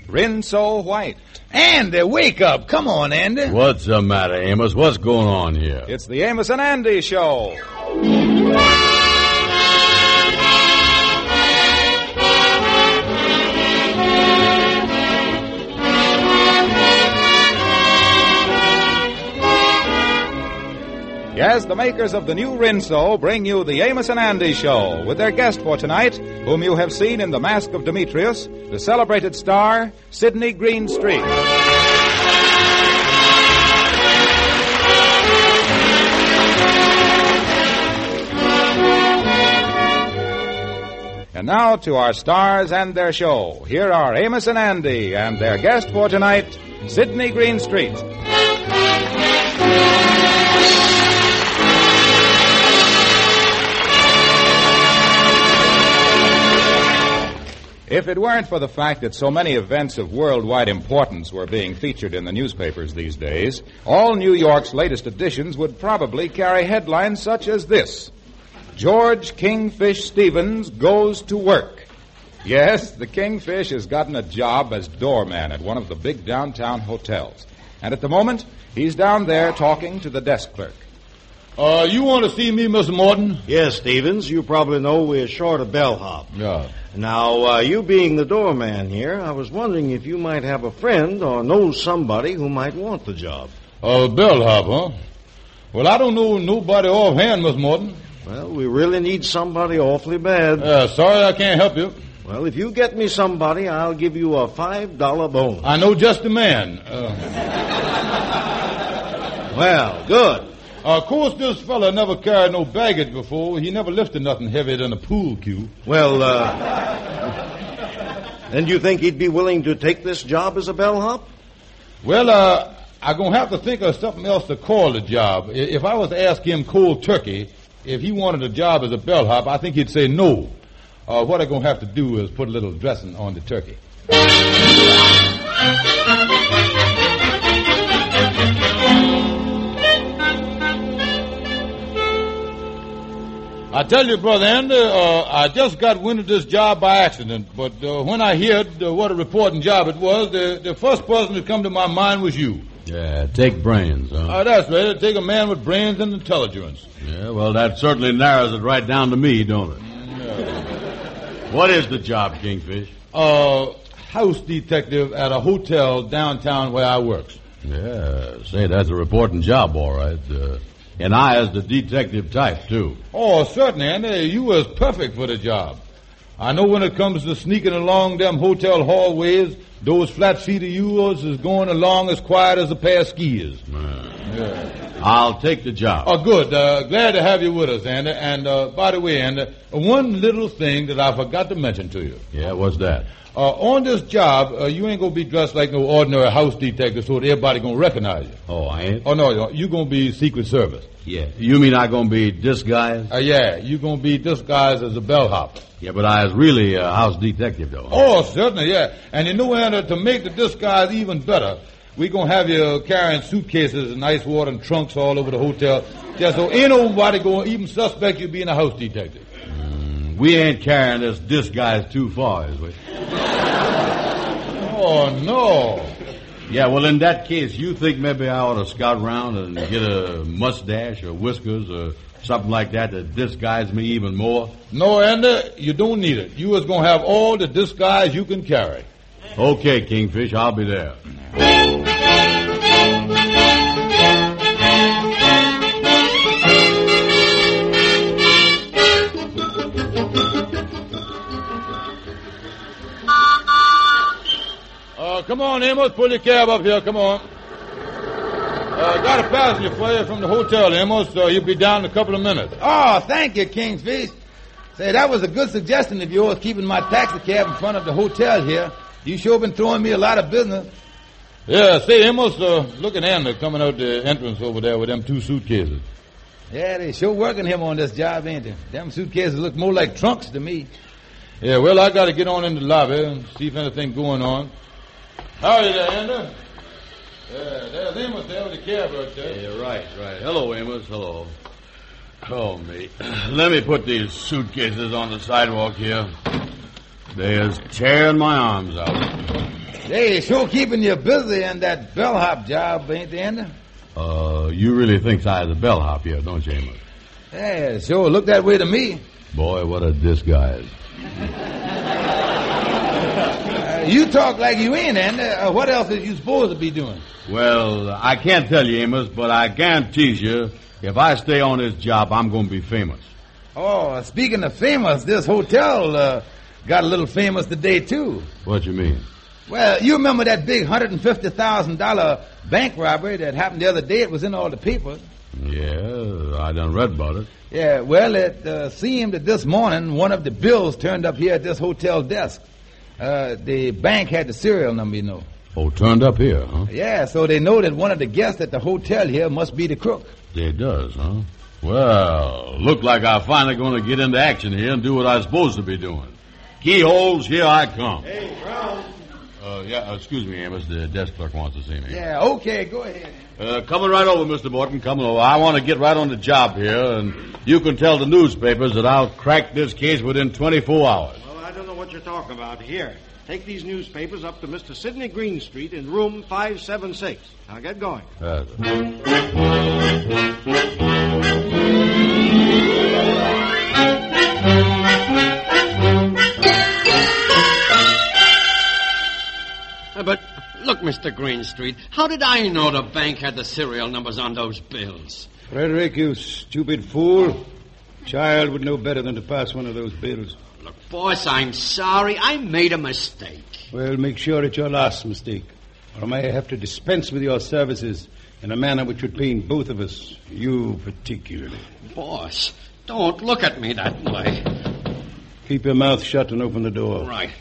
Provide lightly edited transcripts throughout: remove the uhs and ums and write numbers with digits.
Rinso White. Andy, wake up. Come on, Andy. What's the matter, Amos? What's going on here? It's the Amos and Andy Show. Yes, the makers of the new Rinso bring you the Amos and Andy Show with their guest for tonight, whom you have seen in The Mask of Demetrius, the celebrated star, Sidney Greenstreet. And now to our stars and their show. Here are Amos and Andy and their guest for tonight, Sidney Greenstreet. If it weren't for the fact that so many events of worldwide importance were being featured in the newspapers these days, all New York's latest editions would probably carry headlines such as this: George Kingfish Stevens goes to work. Yes, the Kingfish has gotten a job as doorman at one of the big downtown hotels. And at the moment, he's down there talking to the desk clerk. You want to see me, Mr. Morton? Yes, Stevens. You probably know we're short a bellhop. Yeah. Now, you being the doorman here, I was wondering if you might have a friend or know somebody who might want the job. Bellhop, huh? Well, I don't know nobody offhand, Mr. Morton. Well, we really need somebody awfully bad. Sorry I can't help you. Well, if you get me somebody, I'll give you a $5 bonus. I know just the man. Well, good. Of course, this fella never carried no baggage before. He never lifted nothing heavier than a pool cue. Well, then you think he'd be willing to take this job as a bellhop? Well, I'm going to have to think of something else to call the job. If I was to ask him cold turkey if he wanted a job as a bellhop, I think he'd say no. What I'm going to have to do is put a little dressing on the turkey. I tell you, Brother Andy, I just got wind of this job by accident, but when I heard what a reporting job it was, the first person that come to my mind was you. Yeah, take brains, huh? That's right. Take a man with brains and intelligence. Yeah, well, that certainly narrows it right down to me, don't it? Yeah. What is the job, Kingfish? House detective at a hotel downtown where I works. Yeah, say, that's a reporting job, all right. And I is the detective type, too. Oh, certainly, Andy. You was perfect for the job. I know when it comes to sneaking along them hotel hallways, those flat feet of yours is going along as quiet as a pair of skiers. Yeah. I'll take the job. Oh, good. Glad to have you with us, Andy. And, by the way, Andy, one little thing that I forgot to mention to you. Yeah, what's that? On this job, you ain't going to be dressed like no ordinary house detective so that everybody going to recognize you. Oh, I ain't? Oh, no, you going to be Secret Service. Yeah. You mean I going to be disguised? Yeah, you going to be disguised as a bellhop. Yeah, but I was really a house detective, though. Oh, certainly, yeah. And you know, Andy, to make the disguise even better, we're going to have you carrying suitcases and ice water and trunks all over the hotel. Just so ain't nobody going to even suspect you being a house detective. We ain't carrying this disguise too far, is we? Oh, no. Yeah, well, in that case, you think maybe I ought to scout around and get a mustache or whiskers or something like that to disguise me even more? No, Andy, you don't need it. You is going to have all the disguise you can carry. Okay, Kingfish, I'll be there. Come on, Amos, pull your cab up here, come on. Got a passenger for you from the hotel, Amos, so you'll be down in a couple of minutes. Oh, thank you, Kingfish. Say, that was a good suggestion of yours, keeping my taxi cab in front of the hotel here. You sure been throwing me a lot of business. Yeah, say, Amos, look at Andy coming out the entrance over there with them two suitcases. Yeah, they sure working him on this job, ain't they? Them suitcases look more like trunks to me. Yeah, well, I got to get on in the lobby and see if anything going on. How are you there, Andy? Yeah, there's Amos there with the cab right there. Yeah, right. Hello, Amos. Hello. Oh, me. Let me put these suitcases on the sidewalk here. They is tearing my arms out. They sure keeping you busy in that bellhop job, ain't they, Andy? You really think I was a bellhop here, don't you, Amos? Yeah, sure look that way to me. Boy, what a disguise. You talk like you ain't, Andy. What else is you supposed to be doing? Well, I can't tell you, Amos, but I guarantee you, if I stay on this job, I'm going to be famous. Oh, speaking of famous, this hotel got a little famous today, too. What you mean? Well, you remember that big $150,000 bank robbery that happened the other day? It was in all the papers. Yeah, I done read about it. Yeah, well, it seemed that this morning one of the bills turned up here at this hotel desk. The bank had the serial number, you know. Oh, turned up here, huh? Yeah, so they know that one of the guests at the hotel here must be the crook. It does, huh? Well, look like I'm finally going to get into action here and do what I'm supposed to be doing. Keyholes, here I come. Hey, Brown. Excuse me, Amos. The desk clerk wants to see me. Yeah, okay, go ahead. Coming right over, Mr. Morton. Coming over. I want to get right on the job here, and you can tell the newspapers that I'll crack this case within 24 hours. Well, I don't know what you're talking about. Here, take these newspapers up to Mr. Sidney Greenstreet in room 576. Now get going. But look, Mr. Greenstreet, how did I know the bank had the serial numbers on those bills? Frederick, you stupid fool. Child would know better than to pass one of those bills. Look, boss, I'm sorry. I made a mistake. Well, make sure it's your last mistake, or I may have to dispense with your services in a manner which would pain both of us, you particularly. Boss, don't look at me that way. Keep your mouth shut and open the door. Right.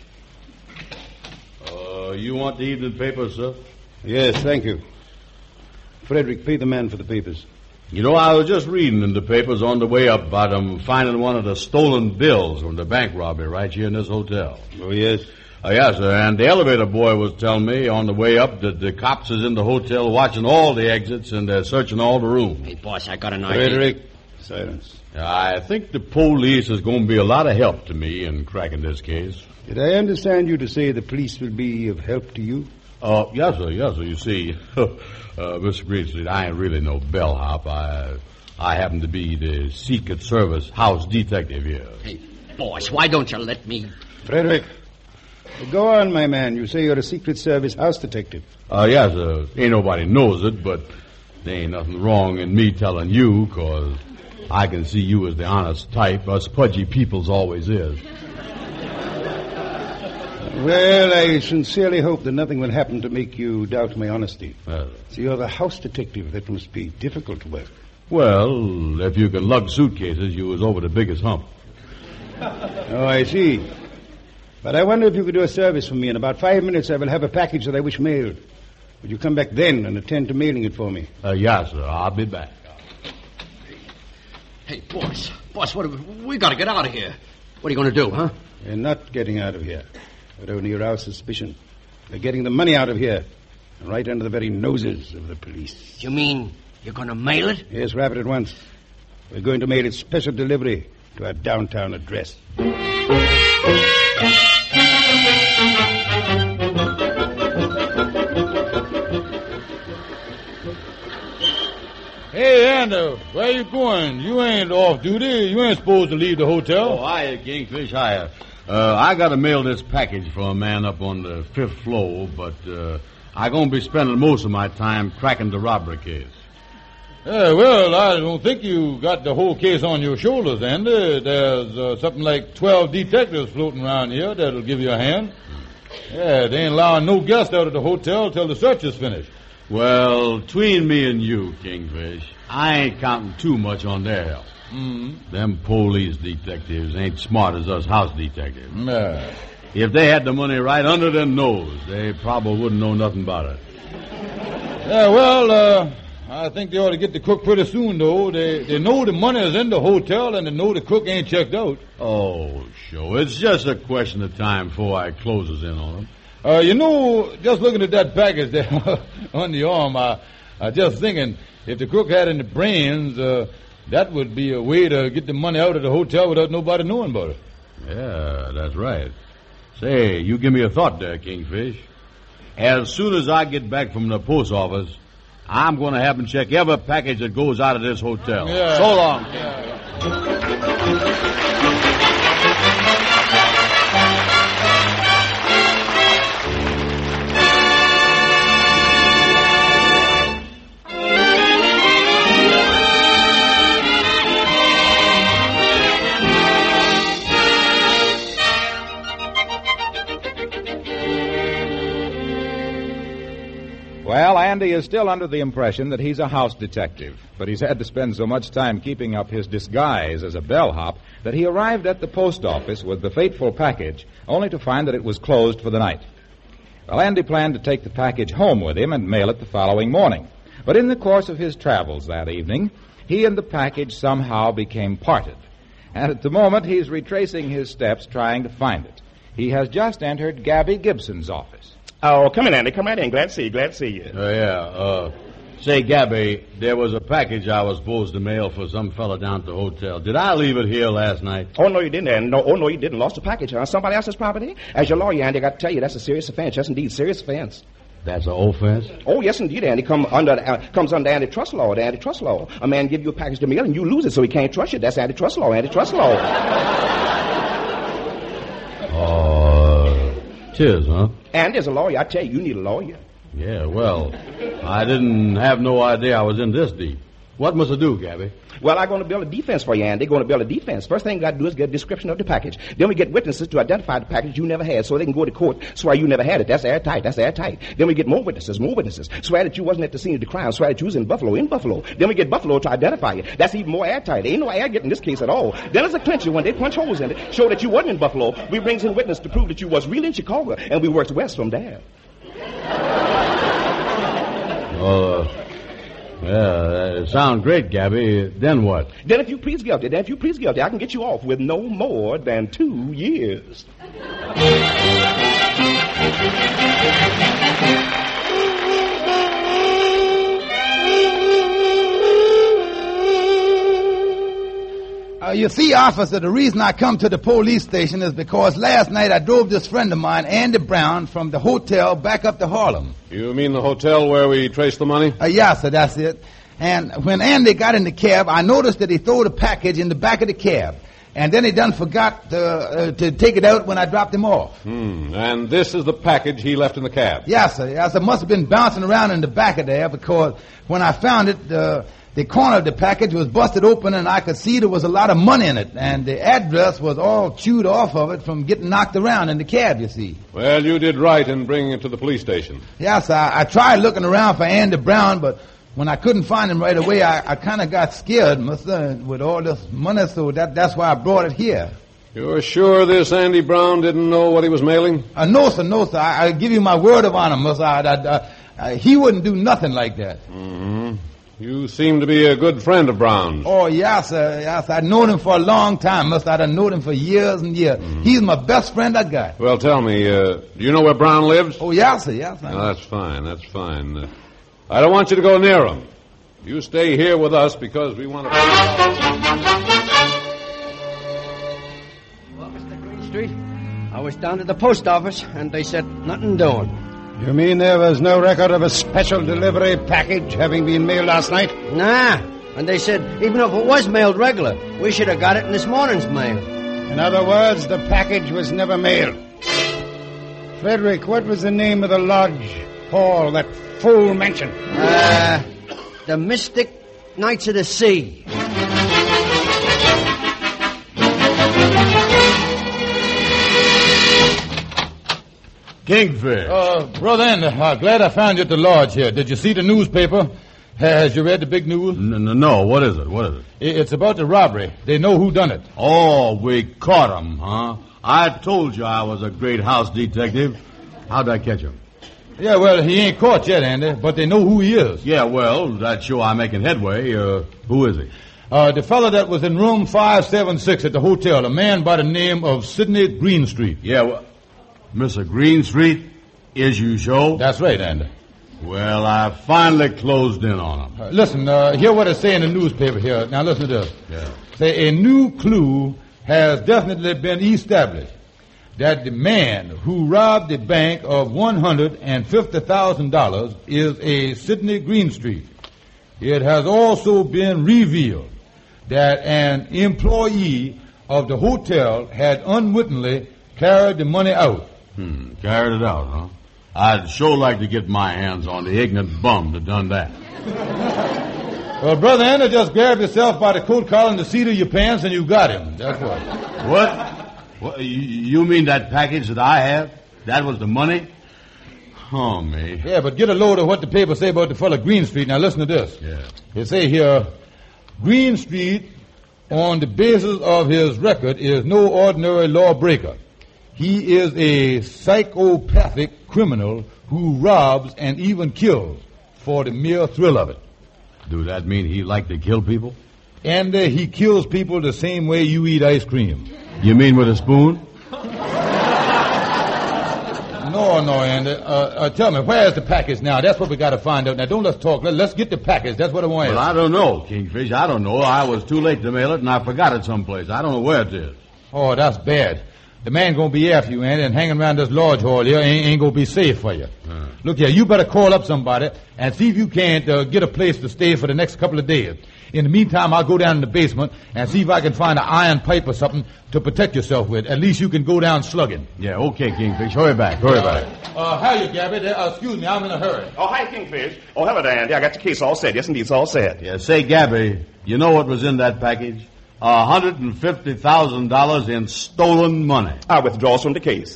You want the evening paper, sir? Yes, thank you. Frederick, pay the man for the papers. You know, I was just reading in the papers on the way up about them finding one of the stolen bills from the bank robbery right here in this hotel. Oh, yes? Yes, sir. And the elevator boy was telling me on the way up that the cops is in the hotel watching all the exits and they're searching all the rooms. Hey, boss, I got an idea. Frederick, silence. I think the police is going to be a lot of help to me in cracking this case. Did I understand you to say the police will be of help to you? Yes, sir. You see, Mr. Greenstreet, I ain't really no bellhop. I happen to be the Secret Service house detective here. Hey, boss, why don't you let me... Frederick, go on, my man. You say you're a Secret Service house detective. Yes, sir. Ain't nobody knows it, but there ain't nothing wrong in me telling you, 'cause I can see you as the honest type us pudgy peoples always is. Well, I sincerely hope that nothing will happen to make you doubt my honesty. So you're the house detective. That must be difficult work. Well, if you can lug suitcases, you was over the biggest hump. Oh, I see. But I wonder if you could do a service for me. In about 5 minutes, I will have a package that I wish mailed. Would you come back then and attend to mailing it for me? Yes, sir. I'll be back. Hey, boss, we got to get out of here. What are you going to do, huh? We're not getting out of here. But only arouse suspicion. We're getting the money out of here. Right under the very noses of the police. You mean you're going to mail it? Yes, wrap it at once. We're going to mail it special delivery to our downtown address. Hey, Andy, where you going? You ain't off duty. You ain't supposed to leave the hotel. Oh, hiya, Kingfish, hiya. I got to mail this package for a man up on the 5th floor, but I'm going to be spending most of my time cracking the robbery case. Yeah, well, I don't think you got the whole case on your shoulders, Andy. There's something like 12 detectives floating around here that'll give you a hand. Yeah, they ain't allowing no guests out of the hotel till the search is finished. Well, between me and you, Kingfish, I ain't counting too much on their help. Mm-hmm. Them police detectives ain't smart as us house detectives. Yeah. If they had the money right under their nose, they probably wouldn't know nothing about it. Yeah, well, I think they ought to get the cook pretty soon, though. They know the money is in the hotel, and they know the cook ain't checked out. Oh, sure. It's just a question of time before I closes in on them. You know, just looking at that package there on the arm, I just thinking, if the cook had any brains, that would be a way to get the money out of the hotel without nobody knowing about it. Yeah, that's right. Say, you give me a thought there, Kingfish. As soon as I get back from the post office, I'm going to have him check every package that goes out of this hotel. Yeah. So long. Well, Andy is still under the impression that he's a house detective, but he's had to spend so much time keeping up his disguise as a bellhop that he arrived at the post office with the fateful package, only to find that it was closed for the night. Well, Andy planned to take the package home with him and mail it the following morning. But in the course of his travels that evening, he and the package somehow became parted. And at the moment, he's retracing his steps trying to find it. He has just entered Gabby Gibson's office. Oh, come in, Andy. Come right in. Glad to see you. Say, Gabby, there was a package I was supposed to mail for some fella down at the hotel. Did I leave it here last night? Oh, no, you didn't, Andy. No, you didn't. Lost the package, huh? Somebody else's property? As your lawyer, Andy, I got to tell you, that's a serious offense. Yes, indeed, serious offense. That's an offense? Oh, yes, indeed, Andy. Comes under antitrust law. The antitrust law. A man give you a package to mail and you lose it, so he can't trust you. That's antitrust law. Tis, huh? And as a lawyer, I tell you, you need a lawyer. Yeah, well, I didn't have no idea I was in this deep. What must I do, Gabby? Well, I'm going to build a defense for you, Andy. Going to build a defense. First thing you got to do is get a description of the package. Then we get witnesses to identify the package you never had, so they can go to court, swear you never had it. That's airtight. Then we get more witnesses. Swear that you wasn't at the scene of the crime. Swear that you was in Buffalo. Then we get Buffalo to identify you. That's even more airtight. There ain't no air getting this case at all. Then there's a clincher when they punch holes in it, show that you wasn't in Buffalo. We brings in witness to prove that you was really in Chicago, and we works west from there. Yeah, it sounds great, Gabby. Then what? Then if you plead guilty, I can get you off with no more than 2 years. You see, officer, the reason I come to the police station is because last night I drove this friend of mine, Andy Brown, from the hotel back up to Harlem. You mean the hotel where we traced the money? Yeah, sir, that's it. And when Andy got in the cab, I noticed that he threw the package in the back of the cab. And then he done forgot to take it out when I dropped him off. And this is the package he left in the cab? Yes, sir. Must have been bouncing around in the back of there because when I found it, the corner of the package was busted open and I could see there was a lot of money in it. And the address was all chewed off of it from getting knocked around in the cab, you see. Well, you did right in bringing it to the police station. Yes, I tried looking around for Andy Brown, but when I couldn't find him right away, I kind of got scared, mister, with all this money, so that's why I brought it here. You're sure this Andy Brown didn't know what he was mailing? No, sir. I give you my word of honor, mister. He wouldn't do nothing like that. Mm-hmm. You seem to be a good friend of Brown's. Oh, yes, sir. Yes, I've known him for a long time, mister. I've known him for years and years. Mm-hmm. He's my best friend I got. Well, tell me, do you know where Brown lives? Oh, yes, sir. Yes, sir. That's fine. I don't want you to go near him. You stay here with us because we want to... Well, Mr. Greenstreet, I was down at the post office, and they said nothing doing. You mean there was no record of a special delivery package having been mailed last night? Nah. And they said even if it was mailed regular, we should have got it in this morning's mail. In other words, the package was never mailed. Frederick, what was the name of the lodge Paul that fool mentioned? The Mystic Knights of the Sea. Kingfish. Brother Andy, glad I found you at the lodge here. Did you see the newspaper? Has you read the big news? No. What is it? It's about the robbery. They know who done it. Oh, we caught him, huh? I told you I was a great house detective. How'd I catch him? Yeah, well, he ain't caught yet, Andy, but they know who he is. Yeah, well, that's sure I'm making headway. Who is he? The fellow that was in room 576 at the hotel, a man by the name of Sidney Greenstreet. Yeah, well, Mr. Greenstreet, is you sure? That's right, Andy. Well, I finally closed in on him. Listen, hear what it say in the newspaper here. Now, listen to this. Yeah. Say, a new clue has definitely been established. that the man who robbed the bank of $150,000 is a Sidney Greenstreet. It has also been revealed that an employee of the hotel had unwittingly carried the money out. Carried it out, huh? I'd sure like to get my hands on the ignorant bum that done that. Well, Brother Andy, just grab yourself by the coat collar and the seat of your pants and you got him. That's what. What? You mean that package that I have? That was the money? Oh, me. Yeah, but get a load of what the paper say about the fellow Greenstreet. Now listen to this. Yeah. They say here, Greenstreet, on the basis of his record, is no ordinary lawbreaker. He is a psychopathic criminal who robs and even kills for the mere thrill of it. Do that mean he like to kill people? And he kills people the same way you eat ice cream. You mean with a spoon? No, Andy. Tell me, where's the package now? That's what we got to find out. Now, don't let's talk. Let's get the package. That's what I want. Well, I don't know, Kingfish. I don't know. I was too late to mail it, and I forgot it someplace. I don't know where it is. Oh, that's bad. The man gonna be after you, Andy, and hanging around this lodge hall here ain't gonna be safe for you. Look here, you better call up somebody and see if you can't get a place to stay for the next couple of days. In the meantime, I'll go down in the basement and see if I can find an iron pipe or something to protect yourself with. At least you can go down slugging. Yeah, okay, Kingfish. Hurry back. Hurry back. How you, Gabby? Excuse me, I'm in a hurry. Oh, hi, Kingfish. Oh, hello, Andy. I got your case all set. Yes, indeed, it's all set. Yeah, say, Gabby, you know what was in that package? $150,000 in stolen money. I withdraw from the case.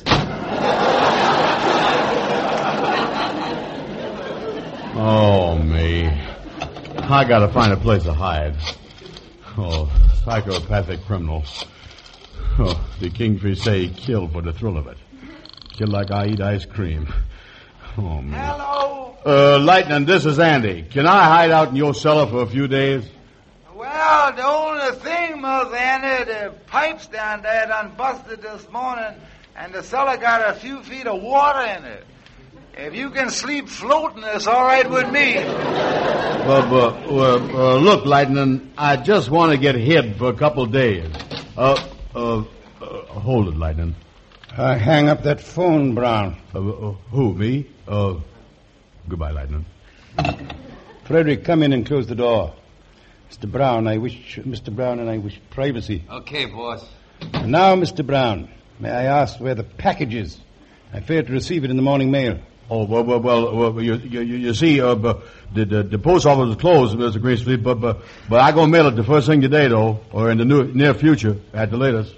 Oh, me. I gotta find a place to hide. Oh, psychopathic criminal. Oh, the Kingfish say he killed for the thrill of it. Kill like I eat ice cream. Oh, man. Hello? Lightning, this is Andy. Can I hide out in your cellar for a few days? Well, the only thing, Miss Annie, the pipes down there done busted this morning, and the cellar got a few feet of water in it. If you can sleep floating, it's all right with me. Look, Lightning, I just want to get hid for a couple of days. Hold it, Lightning. Hang up that phone, Brown. Who, me? Goodbye, Lightning. Frederick, come in and close the door. Mr. Brown and I wish privacy. Okay, boss. And now, Mr. Brown, may I ask where the package is? I failed to receive it in the morning mail. Oh, well, you see, the post office is closed, Mr. Greenstreet, but I gonna mail it the first thing today, though, or in the near future, at the latest.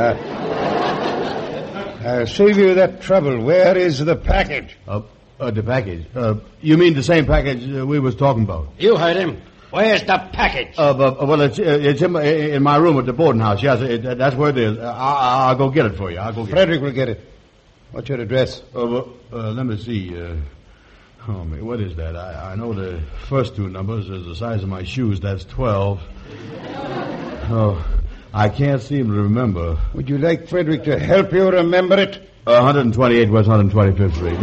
I'll save you that trouble. Where is the package? The package? You mean the same package we was talking about? You heard him. Where's the package? Well, it's in my room at the boarding house. Yes, that's where it is. I'll go get it for you. Frederick will get it. What's your address? Let me see. What is that? I know the first two numbers is the size of my shoes. That's 12. Oh, I can't seem to remember. Would you like Frederick to help you remember it? 128 West 125th Street.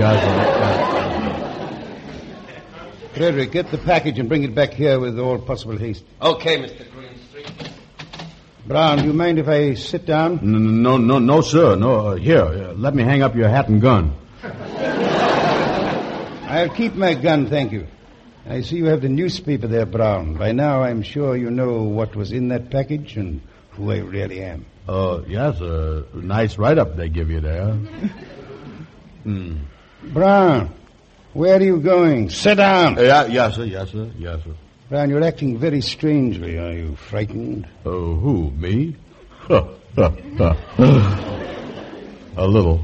Frederick, get the package and bring it back here with all possible haste. Okay, Mr. Greenstreet. Brown, do you mind if I sit down? No, sir. No, here, let me hang up your hat and gun. I'll keep my gun, thank you. I see you have the newspaper there, Brown. By now, I'm sure you know what was in that package and who I really am. Yes, a nice write-up they give you there. Brown, where are you going? Sit down. Yes, sir. Brown, you're acting very strangely. Are you frightened? Who, me? A little.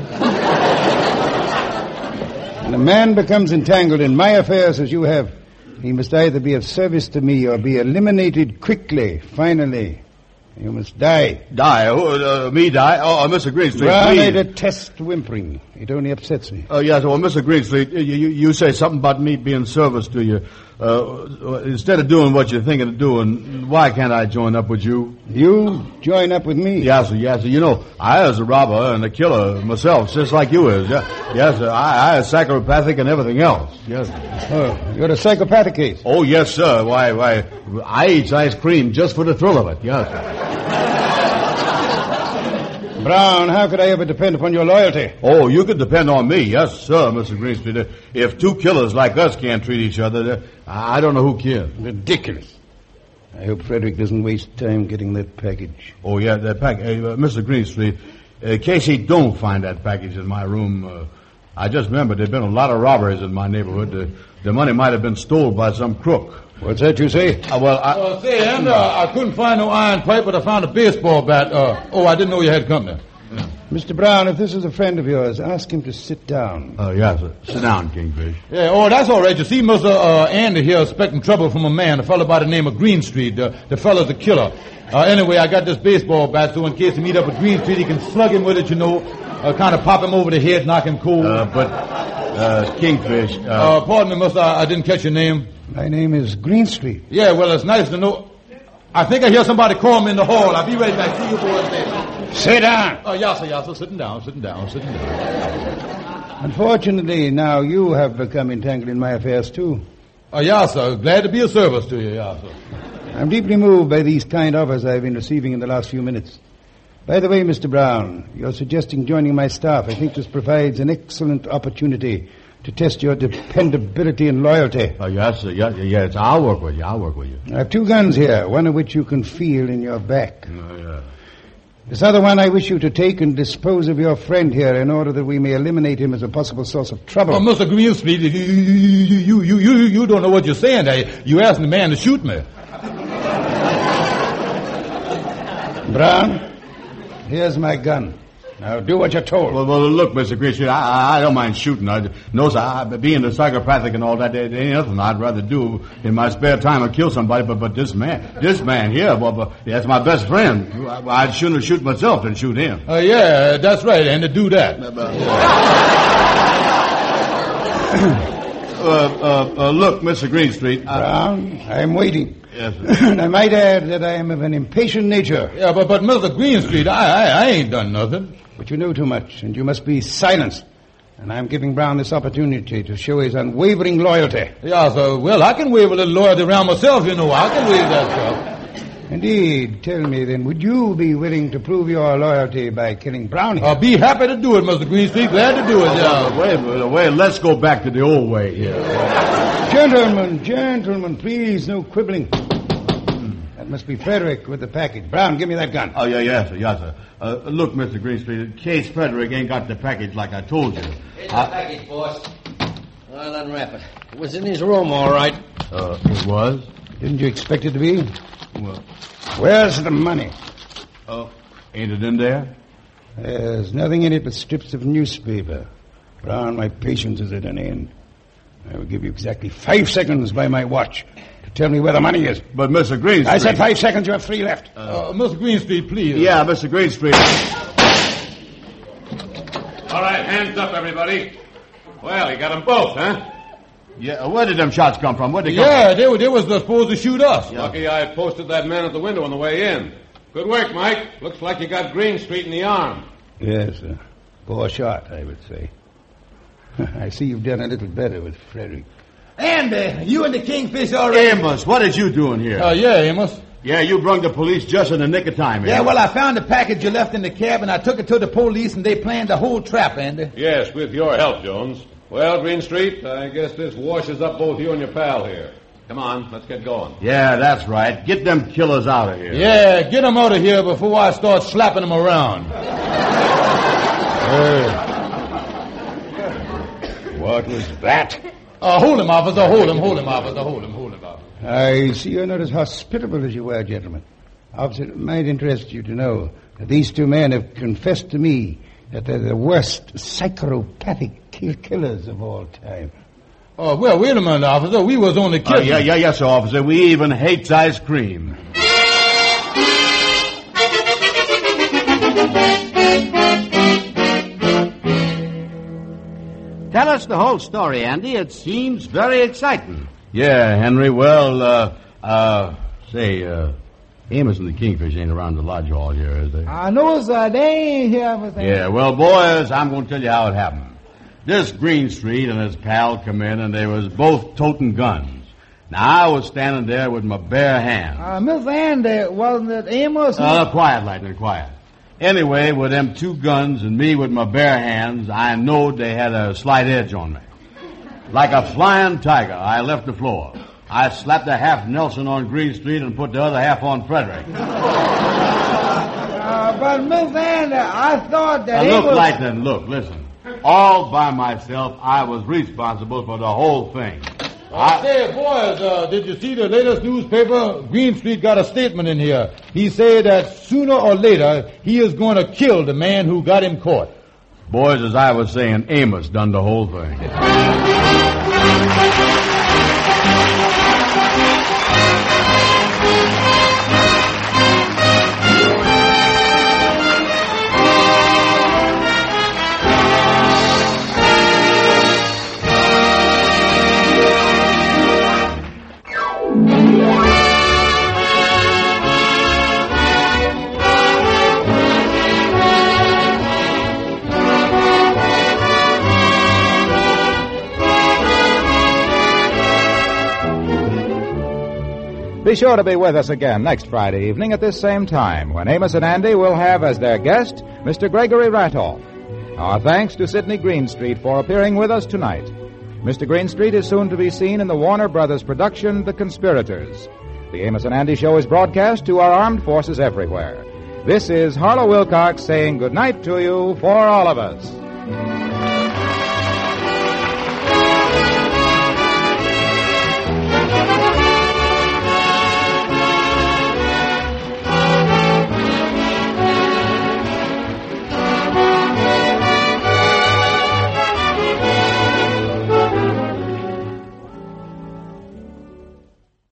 When a man becomes entangled in my affairs as you have, he must either be of service to me or be eliminated quickly, finally. You must die. Die? Me die? Oh, Mr. Greenstreet, Brown, please. I detest whimpering. It only upsets me. Yes, well, Mr. Greenstreet, you say something about me being service to you. Instead of doing what you're thinking of doing, why can't I join up with you? You join up with me? Yes, sir. You know, I was a robber and a killer myself, just like you is. Yes, sir. I is psychopathic and everything else. Yes. Oh, you're a psychopathic case? Oh, yes, sir. Why, I eat ice cream just for the thrill of it. Yes, sir. Brown, how could I ever depend upon your loyalty? Oh, you can depend on me. Yes, sir, Mr. Greenstreet. If two killers like us can't treat each other, I don't know who can. Ridiculous. I hope Frederick doesn't waste time getting that package. Oh, yeah, that package. Mr. Greenstreet, in case he don't find that package in my room, I just remembered there've been a lot of robberies in my neighborhood. The money might have been stolen by some crook. What's that you say? I couldn't find no iron pipe, but I found a baseball bat. I didn't know you had company. Mr. Brown, if this is a friend of yours, ask him to sit down. Yes, sir. Sit down, Kingfish. Yeah, that's all right. You see, Mr. Andy here expecting trouble from a man, a fellow by the name of Greenstreet. The fellow's a killer. Anyway, I got this baseball bat, so in case he meet up with Greenstreet, he can slug him with it, kind of pop him over the head, knock him cold. Kingfish... pardon me, mister, I didn't catch your name. My name is Greenstreet. Yeah, well, it's nice to know. I think I hear somebody call me in the hall. I'll be right back. See you boys later. Sit down. Yes, sir. Sitting down. Unfortunately, now you have become entangled in my affairs, too. Yes, sir. Glad to be of service to you, yes, sir. I'm deeply moved by these kind offers I've been receiving in the last few minutes. By the way, Mr. Brown, you're suggesting joining my staff. I think this provides an excellent opportunity to test your dependability and loyalty. Yes, sir. Yes, I'll work with you. I have two guns here, one of which you can feel in your back. Yeah. This other one I wish you to take and dispose of your friend here in order that we may eliminate him as a possible source of trouble. Oh, Mr. Greenstreet, you don't know what you're saying. You asked the man to shoot me. Brown, here's my gun. Now, do what you're told. Well, look, Mr. Greenstreet, I don't mind shooting. No, sir, being a psychopathic and all that, there ain't nothing I'd rather do in my spare time or kill somebody, but this man here, that's my best friend. I'd sooner shoot myself than shoot him. Yeah, that's right, and to do that. Look, Mr. Greenstreet. Brown, I'm waiting. Yes, sir. I might add that I am of an impatient nature. Yeah, but Mr. Greenstreet, I ain't done nothing. But you know too much, and you must be silenced. And I'm giving Brown this opportunity to show his unwavering loyalty. Yeah, sir. Well, I can wave a little loyalty around myself, I can wave that stuff. Indeed. Tell me, then, would you be willing to prove your loyalty by killing Brown here? I'll be happy to do it, Mr. Greenstreet. Glad to do it, yeah. Wait, let's go back to the old way here. Gentlemen, please, no quibbling. That must be Frederick with the package. Brown, give me that gun. Oh, yes, sir. Look, Mr. Greenstreet, in case Frederick ain't got the package like I told you. Here's the package, boss. I'll unwrap it. It was in his room, all right. It was? Didn't you expect it to be? Well, where's the money? Ain't it in there? There's nothing in it but strips of newspaper. Brown, my patience is at an end. I will give you exactly 5 seconds by my watch to tell me where the money is. But, Mr. Greenstreet... I said 5 seconds. You have 3 left. Mr. Greenstreet, please. Yeah, Mr. Greenstreet. All right, hands up, everybody. Well, you got them both, huh? Yeah, where did them shots come from? Where'd they come from? They was supposed to shoot us. Yeah. Lucky I posted that man at the window on the way in. Good work, Mike. Looks like you got Greenstreet in the arm. Yes, sir. Poor shot, I would say. I see you've done a little better with Frederick. Andy, you and the Kingfish already... Amos, what is you doing here? Yeah, Amos. Yeah, you brung the police just in the nick of time, Yeah, well, I found the package you left in the cab, and I took it to the police, and they planned the whole trap, Andy. Yes, with your help, Jones. Well, Greenstreet, I guess this washes up both you and your pal here. Come on, let's get going. Yeah, that's right. Get them killers out of here. Yeah, get them out of here before I start slapping them around. What was that? Hold him, officer. Hold him, officer. I see you're not as hospitable as you were, gentlemen. Officer, it might interest you to know that these two men have confessed to me that they're the worst psychopathic killers of all time. Oh, well, wait a minute, officer. We was only kidding. Yes, sir, officer. We even hates ice cream. Tell us the whole story, Andy. It seems very exciting. Yeah, Henry. Well, Amos and the Kingfish ain't around the lodge hall here, is they? I know, sir. They ain't here. Yeah, well, boys, I'm going to tell you how it happened. This Greenstreet and his pal come in, and they was both toting guns. Now, I was standing there with my bare hands. Miss Andy, wasn't it Amos? Quiet, Lightning, quiet. Anyway, with them 2 guns and me with my bare hands, I knowed they had a slight edge on me. Like a flying tiger, I left the floor. I slapped a half Nelson on Green Street and put the other half on Frederick. But Miss Andy, I thought that Now, look, Lightning, look, listen. All by myself, I was responsible for the whole thing. Say, boys, did you see the latest newspaper? Green Street got a statement in here. He said that sooner or later he is going to kill the man who got him caught. Boys, as I was saying, Amos done the whole thing. Be sure to be with us again next Friday evening at this same time, when Amos and Andy will have as their guest Mr. Gregory Ratoff. Our thanks to Sidney Greenstreet for appearing with us tonight. Mr. Greenstreet is soon to be seen in the Warner Brothers production, The Conspirators. The Amos and Andy Show is broadcast to our armed forces everywhere. This is Harlow Wilcox saying good night to you for all of us.